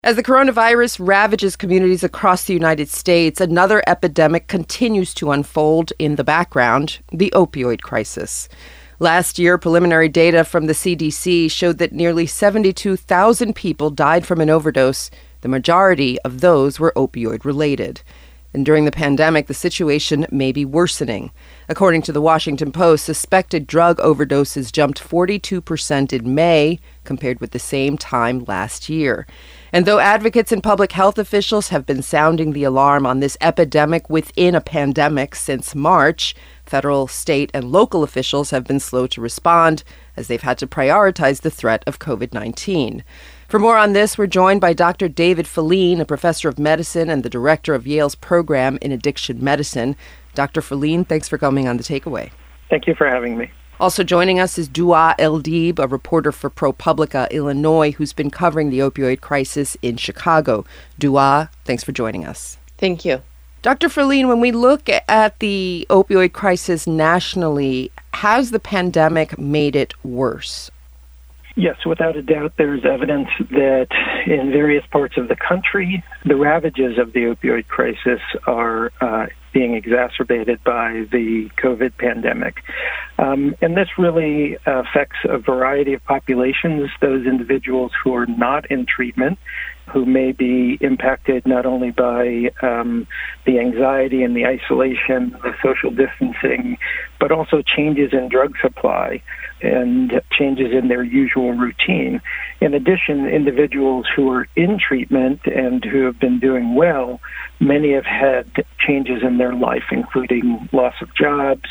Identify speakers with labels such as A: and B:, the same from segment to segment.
A: As the coronavirus ravages communities across the United States, another epidemic continues to unfold in the background, the opioid crisis. Last year, preliminary data from the CDC showed that nearly 72,000 people died from an overdose. The majority of those were opioid-related. And during the pandemic, the situation may be worsening. According to the Washington Post, suspected drug overdoses jumped 42% in May compared with the same time last year. And though advocates and public health officials have been sounding the alarm on this epidemic within a pandemic since March, federal, state, and local officials have been slow to respond as they've had to prioritize the threat of COVID-19. For more on this, we're joined by Dr. David Filene, a professor of medicine and the director of Yale's program in addiction medicine. Dr. Filene, thanks for coming on The Takeaway.
B: Thank you for having me.
A: Also joining us is Dua Eldib, a reporter for ProPublica Illinois, who's been covering the opioid crisis in Chicago. Dua, thanks for joining us.
C: Thank you.
A: Dr. Filene, when we look at the opioid crisis nationally, has the pandemic made it worse?
B: Yes, without a doubt, there's evidence that in various parts of the country, the ravages of the opioid crisis are being exacerbated by the COVID pandemic. And this really affects a variety of populations, those individuals who are not in treatment, who may be impacted not only by the anxiety and the isolation, the social distancing, but also changes in drug supply and changes in their usual routine. In addition, individuals who are in treatment and who have been doing well, many have had changes in their life, including loss of jobs,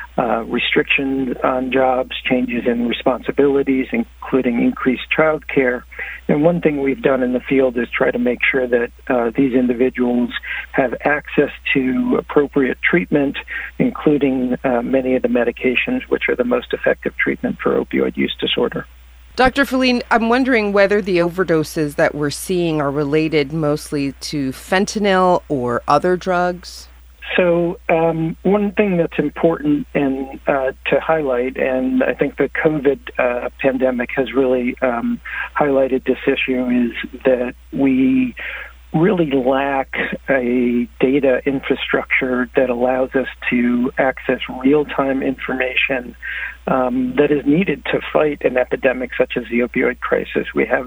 B: restrictions on jobs, changes in responsibilities, including increased child care. And one thing we've done in the field is try to make sure that these individuals have access to appropriate treatment, including many of the medications which are the most effective treatment for opioid use disorder.
A: Dr. Filene, I'm wondering whether the overdoses that we're seeing are related mostly to fentanyl or other drugs?
B: So one thing that's important and to highlight, and I think the COVID pandemic has really highlighted this issue, is that we really lack a data infrastructure that allows us to access real-time information that is needed to fight an epidemic such as the opioid crisis. We have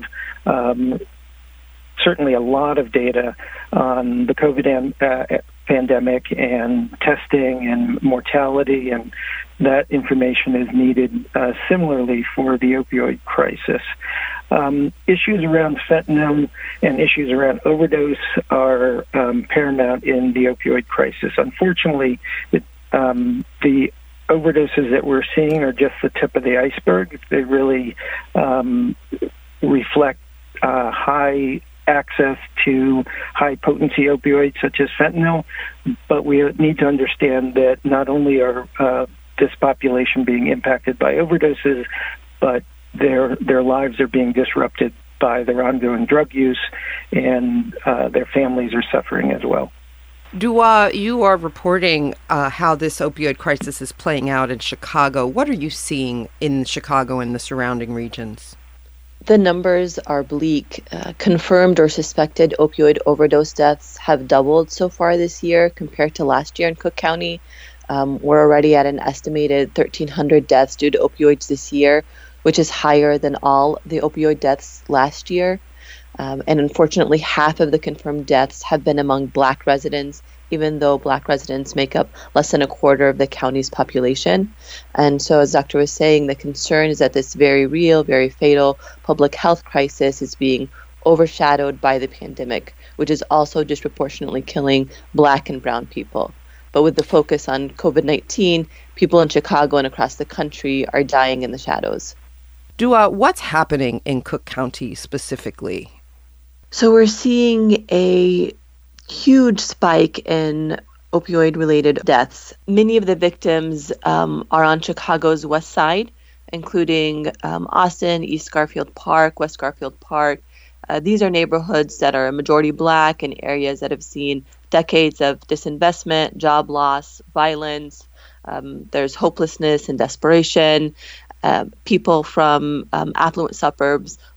B: certainly a lot of data on the COVID pandemic and testing and mortality, and that information is needed similarly for the opioid crisis. Issues around fentanyl and issues around overdose are paramount in the opioid crisis. Unfortunately, the overdoses that we're seeing are just the tip of the iceberg. They really reflect high access to high-potency opioids such as fentanyl, but we need to understand that not only are this population being impacted by overdoses, but their lives are being disrupted by their ongoing drug use, and their families are suffering as well.
A: Dua, you are reporting how this opioid crisis is playing out in Chicago. What are you seeing in Chicago and the surrounding regions?
C: The numbers are bleak. Confirmed or suspected opioid overdose deaths have doubled so far this year compared to last year in Cook County. We're already at an estimated 1,300 deaths due to opioids this year, which is higher than all the opioid deaths last year. And unfortunately, half of the confirmed deaths have been among Black residents, even though Black residents make up less than a quarter of the county's population. And so, as Doctor was saying, the concern is that this very real, very fatal public health crisis is being overshadowed by the pandemic, which is also disproportionately killing Black and brown people. But with the focus on COVID-19, people in Chicago and across the country are dying in the shadows.
A: Dua, what's happening in Cook County specifically?
C: So we're seeing a huge spike in opioid-related deaths. Many of the victims are on Chicago's west side, including Austin, East Garfield Park, West Garfield Park. These are neighborhoods that are majority Black and areas that have seen decades of disinvestment, job loss, violence. There's hopelessness and desperation. People from affluent suburbs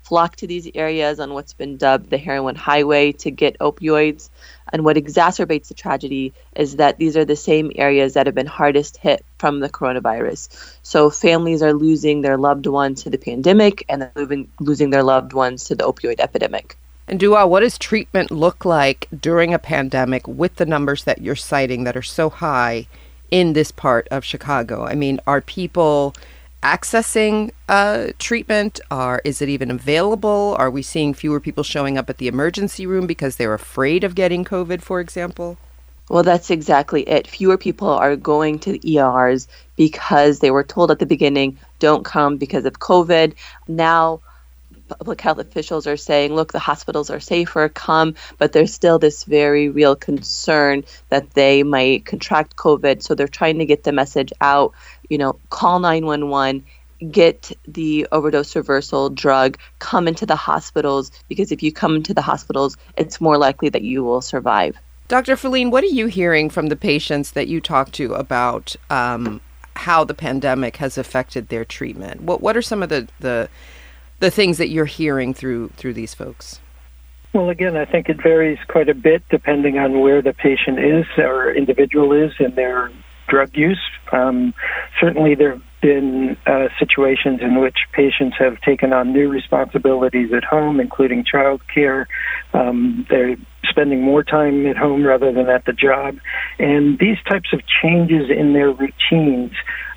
C: flock to these areas on what's been dubbed the heroin highway to get opioids. And what exacerbates the tragedy is that these are the same areas that have been hardest hit from the coronavirus. So families are losing their loved ones to the pandemic and they're losing their loved ones to the opioid epidemic.
A: And Dua, what does treatment look like during a pandemic with the numbers that you're citing that are so high in this part of Chicago? I mean, are people accessing treatment? Is it even available? Are we seeing fewer people showing up at the emergency room because they're afraid of getting COVID, for example?
C: Well, that's exactly it. Fewer people are going to the ERs because they were told at the beginning, don't come because of COVID. Now, public health officials are saying, look, the hospitals are safer, come, but there's still this very real concern that they might contract COVID. So they're trying to get the message out, call 911, get the overdose reversal drug, come into the hospitals, because if you come into the hospitals, it's more likely that you will survive.
A: Dr. Filene, what are you hearing from the patients that you talk to about how the pandemic has affected their treatment? What are some of the things that you're hearing through these folks?
B: Well, again, I think it varies quite a bit depending on where the patient is or individual is in their drug use. Certainly there have been situations in which patients have taken on new responsibilities at home, including child care. They're spending more time at home rather than at the job. And these types of changes in their routines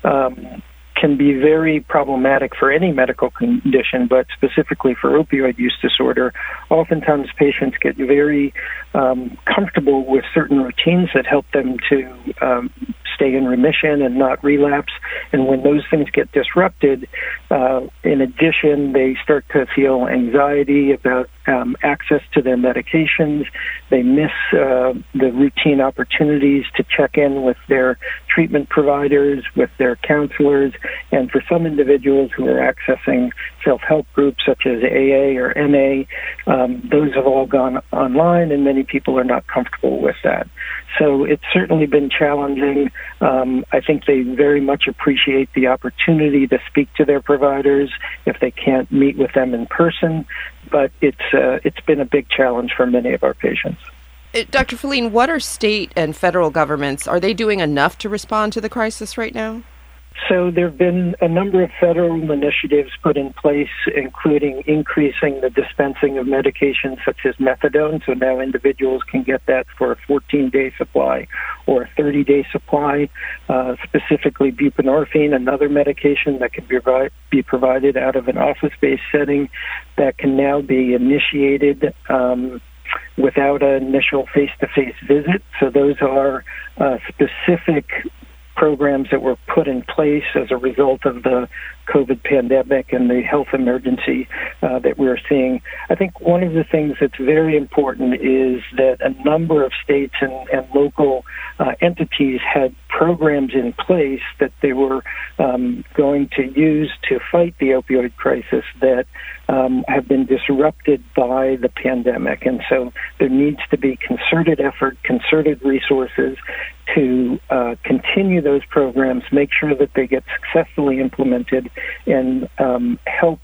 B: can be very problematic for any medical condition, but specifically for opioid use disorder. Oftentimes patients get very comfortable with certain routines that help them to stay in remission and not relapse. And when those things get disrupted, in addition, they start to feel anxiety about access to their medications. They miss the routine opportunities to check in with their treatment providers, with their counselors, and for some individuals who are accessing self-help groups such as AA or NA, those have all gone online, and many people are not comfortable with that. So it's certainly been challenging. I think they very much appreciate the opportunity to speak to their providers if they can't meet with them in person, but it's been a big challenge for many of our patients.
A: Dr. Filene, what are state and federal governments? Are they doing enough to respond to the crisis right now?
B: So there have been a number of federal initiatives put in place, including increasing the dispensing of medications such as methadone. So now individuals can get that for a 14-day supply or a 30-day supply, specifically buprenorphine, another medication that can be provided out of an office-based setting that can now be initiated without an initial face-to-face visit. So those are specific programs that were put in place as a result of the COVID pandemic and the health emergency that we're seeing. I think one of the things that's very important is that a number of states and local entities had programs in place that they were going to use to fight the opioid crisis that have been disrupted by the pandemic. And so there needs to be concerted effort, concerted resources to continue those programs, make sure that they get successfully implemented, and help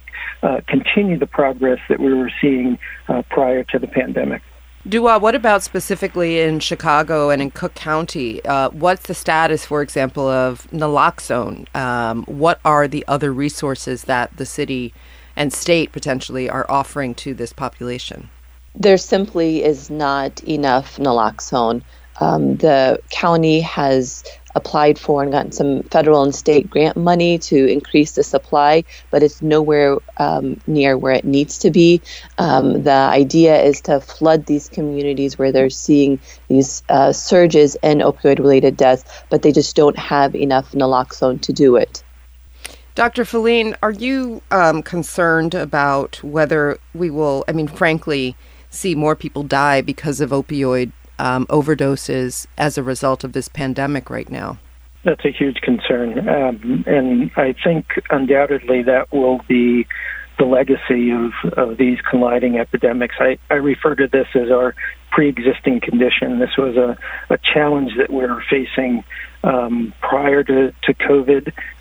B: continue the progress that we were seeing prior to the pandemic.
A: Dua, what about specifically in Chicago and in Cook County? What's the status, for example, of naloxone? What are the other resources that the city and state potentially are offering to this population?
C: There simply is not enough naloxone. The county has applied for and gotten some federal and state grant money to increase the supply, but it's nowhere near where it needs to be. The idea is to flood these communities where they're seeing these surges in opioid-related deaths, but they just don't have enough naloxone to do it.
A: Dr. Filene, are you concerned about whether we will, frankly, see more people die because of opioid overdoses as a result of this pandemic right now?
B: That's a huge concern. And I think undoubtedly that will be the legacy of these colliding epidemics. I refer to this as our pre-existing condition. This was a challenge that we were facing prior to COVID.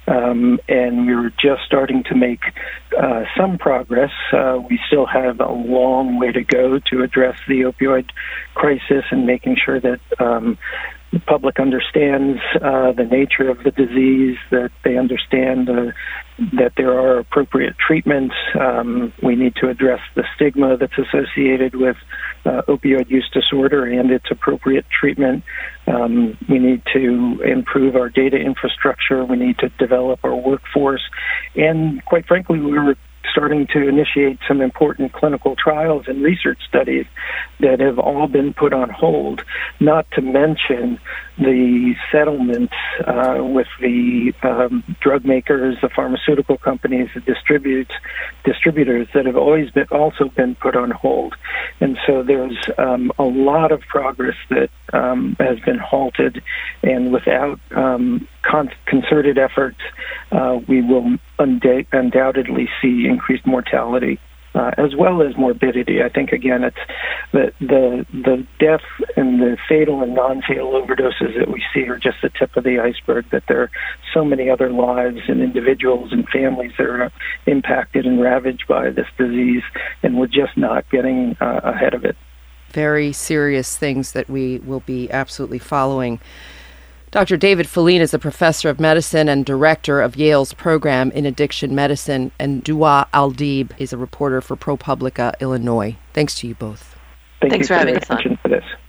B: and we were just starting to make some progress. We still have a long way to go to address the opioid crisis and making sure that the public understands the nature of the disease, that they understand that there are appropriate treatments. We need to address the stigma that's associated with opioid use disorder and its appropriate treatment. We need to improve our data infrastructure. We need to develop our workforce. And quite frankly, we were starting to initiate some important clinical trials and research studies that have all been put on hold, not to mention the settlements with the drug makers, the pharmaceutical companies, the distributors that have also been put on hold. And so there's a lot of progress that has been halted, and without concerted efforts, we will undoubtedly see increased mortality as well as morbidity. I think, again, it's the death and the fatal and non-fatal overdoses that we see are just the tip of the iceberg, that there are so many other lives and individuals and families that are impacted and ravaged by this disease, and we're just not getting ahead of it.
A: Very serious things that we will be absolutely following. Dr. David Filene is a professor of medicine and director of Yale's program in addiction medicine, and Duaa Aldib is a reporter for ProPublica Illinois. Thanks to you both.
B: Thanks for having us on. For this.